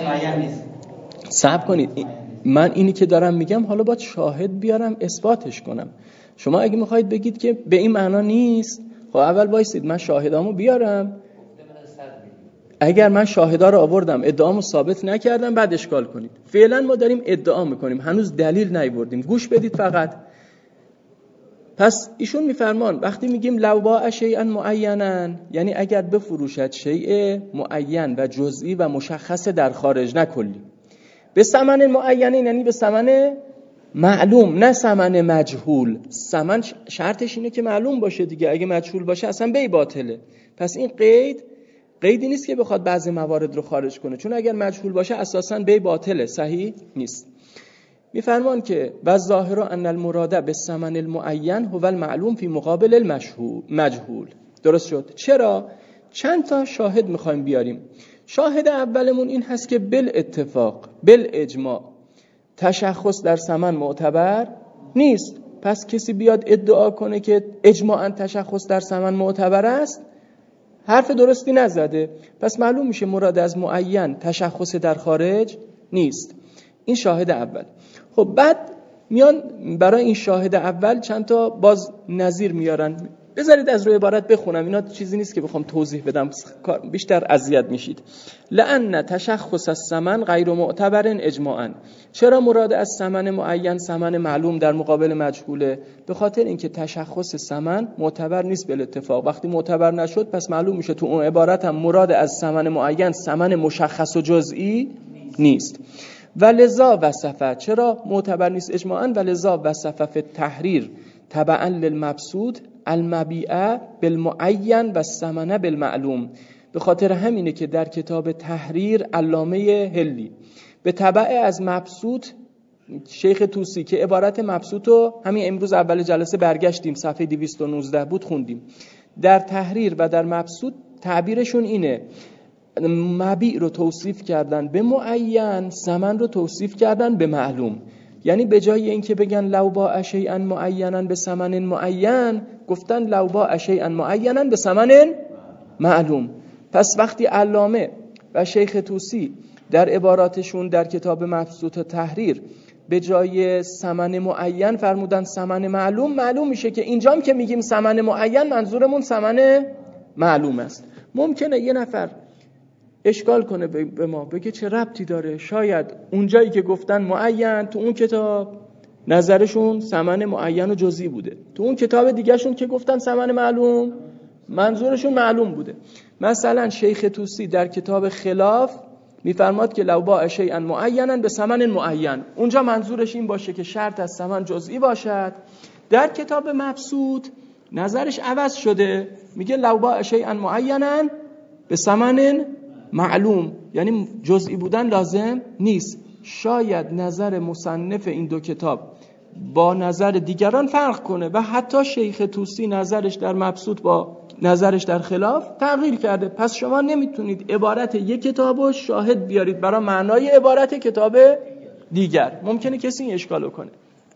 صبر کنید. من اینی که دارم میگم حالا باید شاهد بیارم اثباتش کنم. شما اگه میخواید بگید که به این معنا نیست، خب اول وایسید من شاهدامو بیارم. اگر من شاهدا رو آوردم ادعامو ثابت نکردم بعد اشکال کنید. فعلا ما داریم ادعا میکنیم، هنوز دلیل نیاوردیم. گوش بدید فقط. پس ایشون میفرمان وقتی میگیم لو باع شیئا معینا یعنی اگر بفروشد شیء معین و جزئی و مشخص در خارج، نه کلی. به ثمن معین یعنی به ثمن معلوم، نه ثمن مجهول. ثمن شرطش اینه که معلوم باشه دیگه، اگه مجهول باشه اصلا بی باطله. پس این قیدی نیست که بخواد بعضی موارد رو خارج کنه، چون اگر مجهول باشه اساساً بی باطله، صحیح نیست. میفرمان که و ظاهر ان المراد بالثمن المعین هو المعلوم فی مقابل المجهول. درست شد. چرا؟ چند تا شاهد میخوایم بیاریم. شاهد اولمون این هست که بالاتفاق بالاجماع تشخص در ثمن معتبر نیست. پس کسی بیاد ادعا کنه که اجماعاً تشخص در ثمن معتبر است، حرف درستی نزده. پس معلوم میشه مراد از معین تشخص در خارج نیست. این شاهد اول. خب بعد میان برای این شاهد اول چند تا باز نظیر میارن. بذارید از روی عبارت بخونم، اینا چیزی نیست که بخوام توضیح بدم، بیشتر اذیت میشید. لأن تشخص الثمن غیر معتبر اجماعاً. چرا مراد از ثمن معین ثمن معلوم در مقابل مجهوله؟ به خاطر اینکه تشخص ثمن معتبر نیست بالاتفاق. وقتی معتبر نشد پس معلوم میشه تو اون عبارت هم مراد از ثمن معین ثمن مشخص و جزئی نیست. ولذا وصف، چرا معتبر نیست اجماعاً؟ ولذا وصف فی التحریر تبعا للمبسوط المبیع بالمعین و الثمن بالمعلوم. به خاطر همینه که در کتاب تحریر علامه هلی به تبع از مبسوط شیخ طوسی که عبارت مبسوط رو همین امروز اول جلسه برگشتیم صفحه 219 بود خوندیم، در تحریر و در مبسوط تعبیرشون اینه، مبیع رو توصیف کردن به معین، ثمن رو توصیف کردن به معلوم. یعنی به جای اینکه بگن لو باع شیئا معینا به ثمن معین، گفتن لو باع شیئا معینا به ثمن معلوم. پس وقتی علامه و شیخ طوسی در عباراتشون در کتاب مبسوط تحریر به جای ثمن معین فرمودن ثمن معلوم، معلوم میشه که اینجام که میگیم ثمن معین منظورمون ثمن معلوم است. ممکنه یه نفر اشکال کنه به ما، بگه چه ربطی داره، شاید اونجایی که گفتن معین تو اون کتاب نظرشون ثمن معین و جزئی بوده، تو اون کتاب دیگهشون که گفتن ثمن معلوم منظورشون معلوم بوده. مثلا شیخ طوسی در کتاب خلاف میفرماد که لو باع شیئا معینا به ثمن معین، اونجا منظورش این باشه که شرط از ثمن جزئی باشد. در کتاب مبسوط نظرش عوض شده، میگه لو باع شیئا معینا به ثمن معلوم، یعنی جزئی بودن لازم نیست. شاید نظر مصنف این دو کتاب با نظر دیگران فرق کنه و حتی شیخ طوسی نظرش در مبسوط با نظرش در خلاف تغییر کرده. پس شما نمیتونید عبارت یک کتابو شاهد بیارید برای معنای عبارت کتاب دیگر. ممکنه کسی این اشکالو کنه.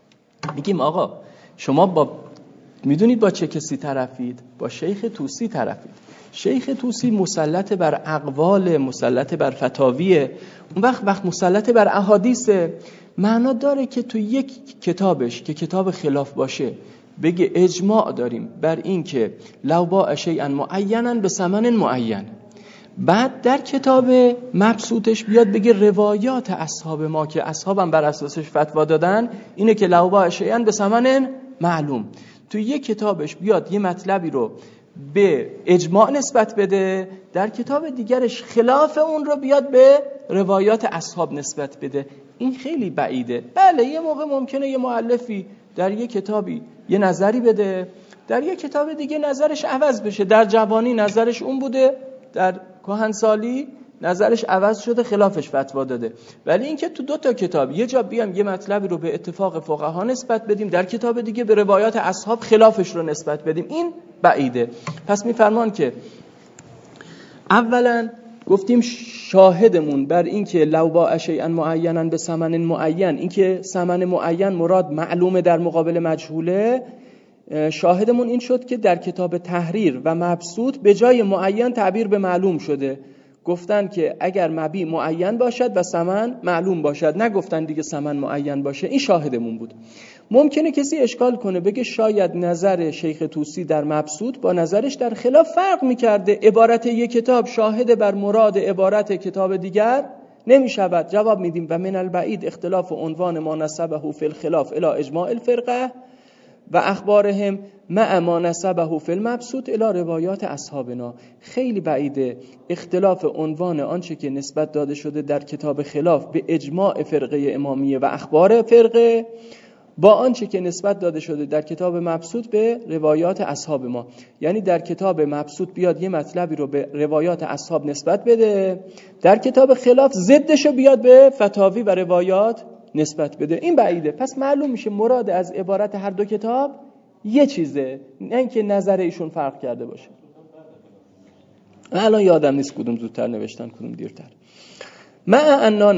میگیم آقا شما میدونید با چه کسی طرفید؟ با شیخ طوسی طرفید. شیخ طوسی مسلط بر اقوال، مسلط بر فتاویه، اون وقت مسلط بر احادیثه. معنا داره که تو یک کتابش که کتاب خلاف باشه بگه اجماع داریم بر این که لو باع شیئا معینا به ثمن معین، بعد در کتاب مبسوطش بیاد بگه روایات اصحاب ما که اصحابم بر اساسش فتوا دادن اینه که لو باع شیئا به ثمن معلوم، تو یک کتابش بیاد یه مطلبی رو به اجماع نسبت بده، در کتاب دیگرش خلاف اون رو بیاد به روایات اصحاب نسبت بده. این خیلی بعیده. بله یه موقع ممکنه یه مؤلفی در یه کتابی یه نظری بده، در یه کتاب دیگه نظرش عوض بشه. در جوانی نظرش اون بوده، در کهنسالی نظرش عوض شده خلافش فتوا داده. ولی اینکه تو دو تا کتاب یه جا بیام یه مطلبی رو به اتفاق فقها نسبت بدیم، در کتاب دیگه به روایات اصحاب خلافش رو نسبت بدیم، این بعیده. پس میفرمان که اولا گفتیم شاهدمون بر این که لو باع شیئا معینا به ثمن معین، این که ثمن معین مراد معلومه در مقابل مجهوله، شاهدمون این شد که در کتاب تحریر و مبسوط به جای معین تعبیر به معلوم شده. گفتن که اگر مبیع معین باشد و ثمن معلوم باشد، نگفتن دیگه ثمن معین باشه. این شاهدمون بود. ممکنه کسی اشکال کنه بگه شاید نظر شیخ طوسی در مبسوط با نظرش در خلاف فرق میکرده، عبارت یک کتاب شاهد بر مراد عبارت کتاب دیگر نمی شود. جواب میدیم و من البعید اختلاف عنوان ما نسبه فی الخلاف الی اجماع الفرقه و اخبارهم مع ما نسبه فی المبسوط الی روایات اصحابنا. خیلی بعیده اختلاف عنوان آنچه که نسبت داده شده در کتاب خلاف به اجماع فرقه امامیه و اخبار فرقه با آنچه که نسبت داده شده در کتاب مبسوط به روایات اصحاب ما. یعنی در کتاب مبسوط بیاد یه مطلبی رو به روایات اصحاب نسبت بده، در کتاب خلاف ضدش رو بیاد به فتاوی و روایات نسبت بده. این بعیده. پس معلوم میشه مراد از عبارت هر دو کتاب یه چیزه، نه اینکه نظر ایشون فرق کرده باشه. الان یادم نیست کدوم زودتر نوشتن کدوم دیرتر. مع انا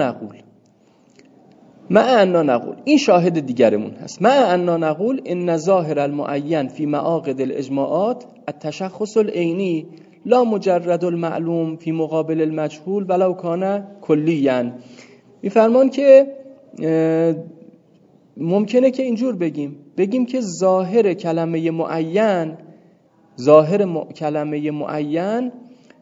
نقول این شاهد دیگرمون هست. مع انا نقول ان ظاهر المعین فی معاقد الاجماعات التشخص العینی لا مجرد المعلوم فی مقابل المجهول ولو کان کلیا. میفرمان که ممکنه که اینجور بگیم که ظاهر کلمه معین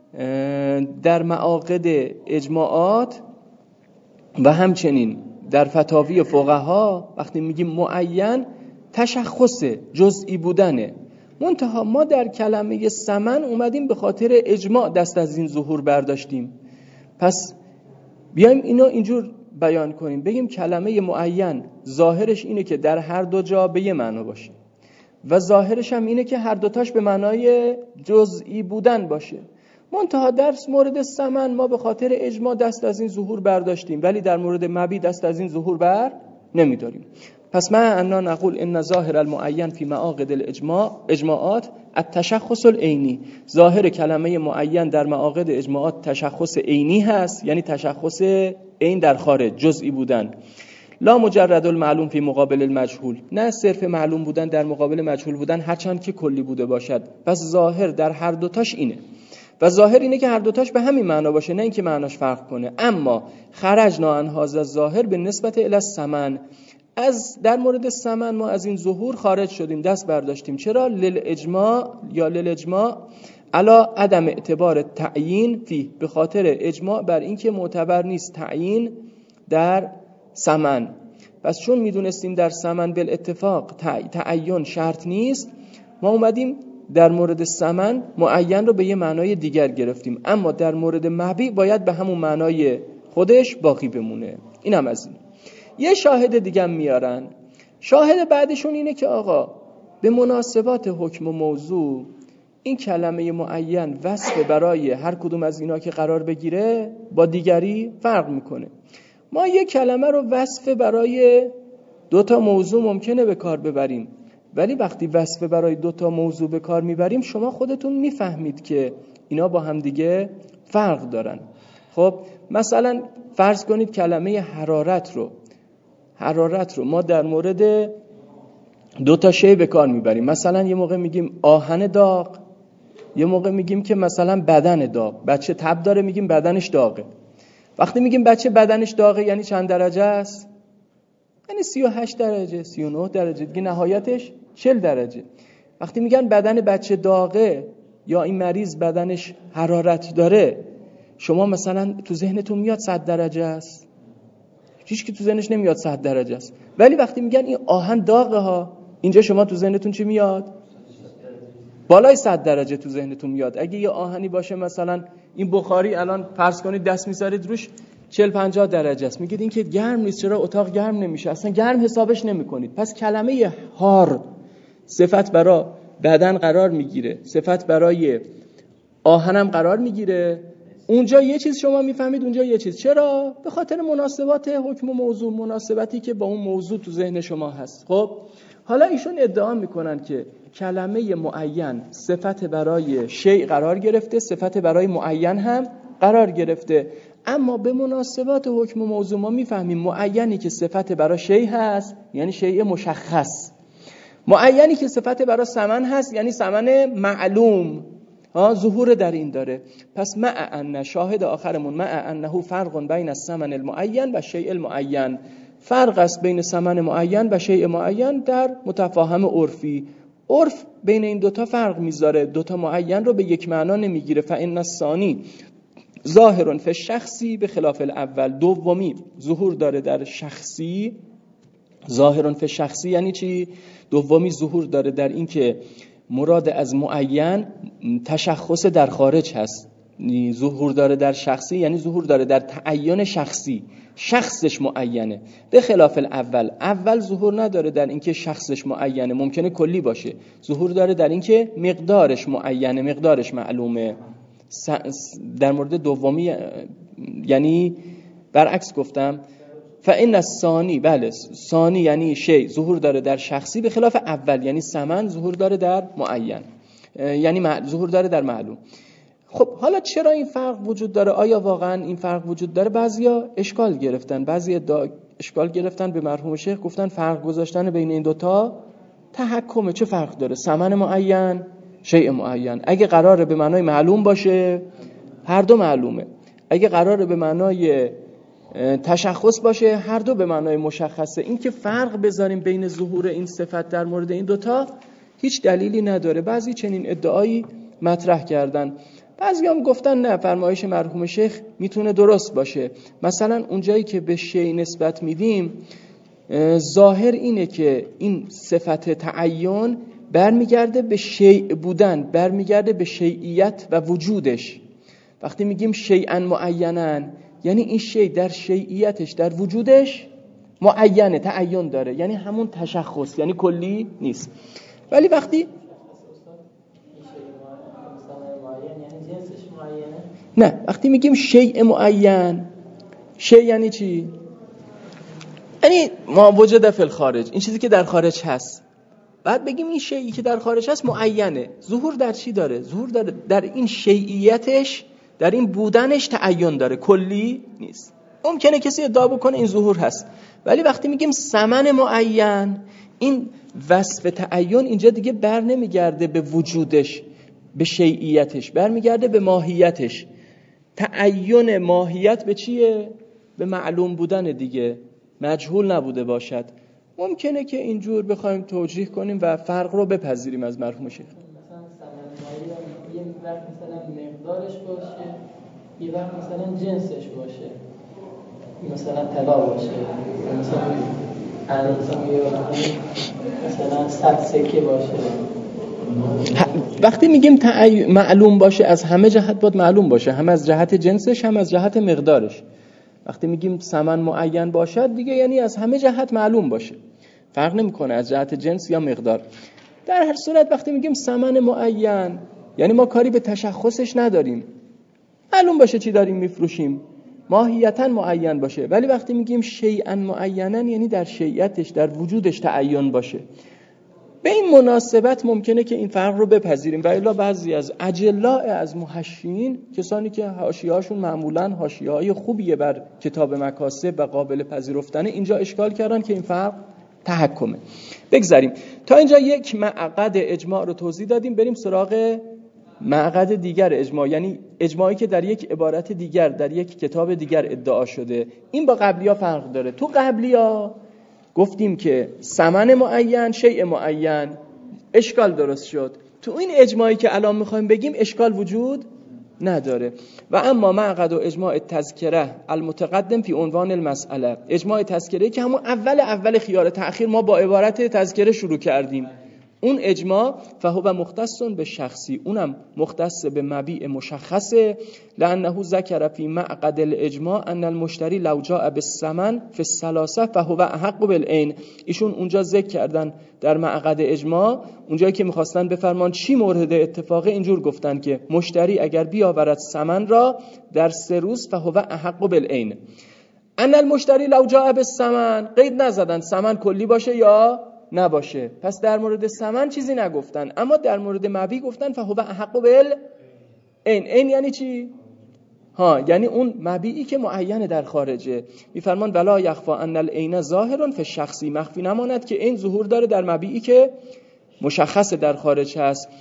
در معاقد اجماعات و همچنین در فتاوی فقها وقتی میگیم معین تشخص جزئی بودنه. منتها ما در کلمه ثمن اومدیم به خاطر اجماع دست از این ظهور برداشتیم. پس بیایم اینو اینجور بیان کنیم، بگیم کلمه معین ظاهرش اینه که در هر دو جا به یه معنا باشه و ظاهرش هم اینه که هر دوتاش به معنای جزئی بودن باشه. منتها در مورد ثمن ما به خاطر اجماع دست از این ظهور برداشتیم، ولی در مورد مبی دست از این ظهور بر نمیداریم. پس ما انا نقول ان ظاهر المعین فی معاقد اجماعات التشخص العینی، ظاهر کلمه معین در معاقد اجماعات تشخص عینی هست، یعنی تشخص عین در خارج، جزئی بودن. لا مجرد المعلوم فی مقابل المجهول، نه صرف معلوم بودن در مقابل مجهول بودن هرچند که کلی بوده باشد. پس ظاهر در هر دوتاش اینه و ظاهر اینه که هر دوتاش به همین معنا باشه، نه اینکه معناش فرق کنه. اما خرجنا عن هذا الظاهر به نسبت الی الثمن، از در مورد ثمن ما از این ظهور خارج شدیم، دست برداشتیم. چرا؟ للاجماع علا عدم اعتبار تعیین فی، به خاطر اجماع بر این که معتبر نیست تعیین در ثمن. پس چون میدونستیم در ثمن بالاتفاق تعیین شرط نیست، ما اومدیم در مورد ثمن معین رو به یه معنای دیگر گرفتیم، اما در مورد مبیع باید به همون معنای خودش باقی بمونه. این هم از این. یه شاهد دیگه میارن. شاهد بعدشون اینه که آقا به مناسبات حکم و موضوع این کلمه معین وصف برای هر کدوم از اینا که قرار بگیره با دیگری فرق میکنه. ما یه کلمه رو وصف برای دوتا موضوع ممکنه به کار ببریم، ولی وقتی وصف برای دوتا موضوع به کار میبریم شما خودتون میفهمید که اینا با هم دیگه فرق دارن. خب مثلا فرض کنید کلمه حرارت رو ما در مورد دوتا شی به کار میبریم. مثلا یه موقع میگیم آهن داغ، یه موقع میگیم که مثلا بدن داغ. بچه تب داره میگیم بدنش داغه. وقتی میگیم بچه بدنش داغه یعنی چند درجه است؟ یعنی 38 درجه، 39 درجه، دیگه نهایتش 40 درجه. وقتی میگن بدن بچه داغه یا این مریض بدنش حرارت داره، شما مثلا تو ذهنتون میاد 100 درجه است؟ هیچ کی تو ذهنش نمیاد 100 درجه است. ولی وقتی میگن این آهن داغه ها، اینجا شما تو ذهنتون چی میاد؟ بالای 100 درجه تو ذهنتون میاد. اگه یه آهنی باشه مثلا این بخاری الان فرض کنید دست میذارید روش 40-50 درجه است، میگید این که گرم نیست، چرا اتاق گرم نمیشه؟ اصلا گرم حسابش نمیکنید. پس کلمه هار صفت برای بدن قرار میگیره، صفت برای آهنم قرار میگیره. اونجا یه چیز شما میفهمید، اونجا یه چیز. چرا؟ به خاطر مناسبات حکم و موضوع، مناسبتی که با اون موضوع تو ذهن شما هست. خب حالا ایشون ادعا میکنن که کلمه معین صفت برای شیء قرار گرفته، صفت برای معین هم قرار گرفته، اما به مناسبات حکم و موضوع ما میفهمیم معینی که صفت برای شیء هست یعنی شیء مشخص، معینی که صفت برای ثمن هست یعنی ثمن معلوم، ظهور در این داره. پس مع ان، شاهد آخرمون، مع انه فرق بین الثمن المعین و شیء المعین، فرق است بین ثمن معین و شیء معین در متفاهم عرفی. عرف بین این دوتا فرق میذاره، دوتا معین رو به یک معنا نمیگیره. فان الثانی ظاهر فی الشخصی به خلاف الاول، دومی ظهور داره در شخصی. ظاهر فی الشخصی یعنی چی؟ دومی ظهور داره در این که مراد از معین تشخص در خارج هست. ظهور داره در شخصی یعنی ظهور داره در تعین شخصی، شخصش معینه. به خلاف الاول، اول ظهور نداره در اینکه شخصش معینه، ممکنه کلی باشه. ظهور داره در اینکه مقدارش معینه، مقدارش معلومه. در مورد دومی یعنی برعکس گفتم، فإن الثانی، بله ثانی یعنی شی ظهور داره در شخصی به خلاف اول، یعنی ثمن ظهور داره در معین، یعنی ظهور داره در معلوم. خب حالا چرا این فرق وجود داره؟ آیا واقعا این فرق وجود داره؟ بعضیا اشکال گرفتن، بعضی اشکال گرفتن به مرحوم شیخ، گفتن فرق گذاشتن بین این دوتا تحکمه. چه فرق داره؟ ثمن معین، شیء معین. اگه قراره به معنای معلوم باشه هر دو معلومه، اگه قراره به معنای تشخص باشه هر دو به معنای مشخصه. این که فرق بذاریم بین ظهور این صفت در مورد این دوتا هیچ دلیلی نداره. بعضی چنین ادعایی مطرح کردن، بعضی هم گفتن نه، فرمایش مرحوم شیخ میتونه درست باشه. مثلا اونجایی که به شیء نسبت میدیم ظاهر اینه که این صفت تعین برمیگرده به شیء بودن، برمیگرده به شیعیت و وجودش. وقتی میگیم شیئا معینا یعنی این شیء در شیعیتش، در وجودش معینه، تعین داره، یعنی همون تشخص، یعنی کلی نیست. ولی وقتی نه، وقتی میگیم شیء معین، شیء یعنی چی؟ یعنی ما وجود فی الخارج، این چیزی که در خارج هست. بعد بگیم این شیئی که در خارج هست معینه، ظهور در چی داره؟ ظهور داره در این شیعیتش، در این بودنش تعین داره، کلی نیست. ممکنه کسی ادعا بکنه این ظهور هست، ولی وقتی میگیم ثمن معین، این وصف تعین اینجا دیگه بر نمیگرده به وجودش، به شیعیتش، برمیگرده به ماهیتش. تعین ماهیت به چیه؟ به معلوم بودن دیگه، مجهول نبوده باشد. ممکنه که اینجور بخوایم توجیه کنیم و فرق رو بپذیریم از مرحوم شیخ. مثلا ثمن یه وقت مثلا مقدارش باشه، یه وقت مثلا جنسش باشه، مثلا طلا باشه، مثلا 100 سکه باشه. وقتی میگیم معلوم باشه از همه جهت باید معلوم باشه، هم از جهت جنسش هم از جهت مقدارش. وقتی میگیم ثمن معین باشد دیگه یعنی از همه جهت معلوم باشه، فرق نمیکنه از جهت جنس یا مقدار. در هر صورت وقتی میگیم ثمن معین یعنی ما کاری به تشخصش نداریم، معلوم باشه چی داریم میفروشیم، ماهیتا معین باشه. ولی وقتی میگیم شیئا معینا یعنی در شیعیتش، در وجودش تعین باشه. به این مناسبت ممکنه که این فرق رو بپذیریم. و الا بعضی از اجلاء از محشین، کسانی که حاشیه‌هاشون معمولاً حاشیه‌های خوبیه بر کتاب مکاسب و قابل پذیرفتنه، اینجا اشکال کردن که این فرق تحکمه. بگذاریم تا اینجا یک معقد اجماع رو توضیح دادیم، بریم سراغ معقد دیگر اجماع، یعنی اجماعی که در یک عبارت دیگر، در یک کتاب دیگر ادعا شده. این با قبلی‌ها فرق داره. تو قبلی‌ها گفتیم که ثمن معین، شیء معین، اشکال درست شد. تو این اجماعی که الان میخوایم بگیم اشکال وجود نداره. و اما معقد و اجماع تذکره المتقدم فی عنوان المسئله، اجماع تذکره که همون اول خیار تأخیر ما با عبارت تذکره شروع کردیم، اون اجماع فهو مختص به شخصی، اونم مختص به مبیع مشخصه. لانه ذکر فی معقد الاجماع ان المشتری لو جاء بالثمن فی الثلاثه فهو احق بالعین. ایشون اونجا ذکر کردن در معقد اجماع، اونجایی که میخواستن بفرمان چی مورد اتفاقه، اینجور گفتن که مشتری اگر بیاورد ثمن را در 3 روز فهو احق بالعین. ان المشتری لو جاء بالثمن، قید نزدن ثمن کلی باشه یا نباشه، پس در مورد ثمن چیزی نگفتن، اما در مورد مبیع گفتن فهو احق بالعین. این یعنی چی؟ یعنی اون مبیعی که معینه در خارجه. میفرمان ولا یخفا ان العین ظاهر فی الشخصی، مخفی نماند که این ظهور داره در مبیعی که مشخص در خارج هست.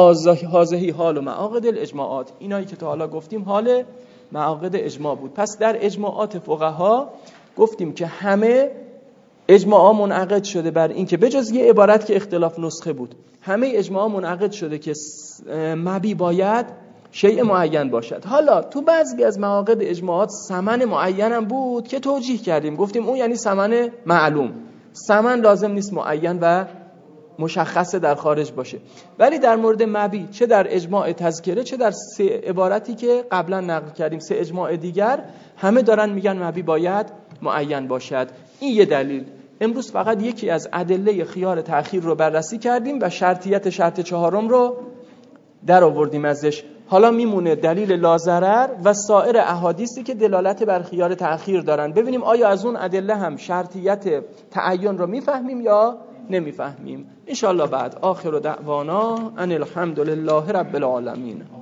هذه حال و معاقد الاجماعات، اینایی که تا حالا گفتیم حال معاقد اجماع بود. پس در اجماعات فقها گفتیم که همه اجماعا منعقد شده بر این که بجز یه عبارت که اختلاف نسخه بود، همه اجماعا منعقد شده که مبیع باید شیء معین باشد. حالا تو بعضی از مواقع اجماعات ثمن معین هم بود که توجیه کردیم، گفتیم اون یعنی ثمن معلوم، ثمن لازم نیست معین و مشخص در خارج باشه. ولی در مورد مبیع چه در اجماع تذکره چه در 3 عبارتی که قبلا نقل کردیم، 3 اجماع دیگر، همه دارن میگن مبیع باید معین باشد. این یه دلیل. امروز فقط یکی از ادله خیار تأخیر رو بررسی کردیم و شرط 4 رو در آوردیم ازش. حالا میمونه دلیل لاضرر و سایر احادیثی که دلالت بر خیار تأخیر دارن. ببینیم آیا از اون ادله هم شرطیت تعین رو میفهمیم یا نمیفهمیم. انشالله بعد. آخر دعوانا ان الحمد لله رب العالمین.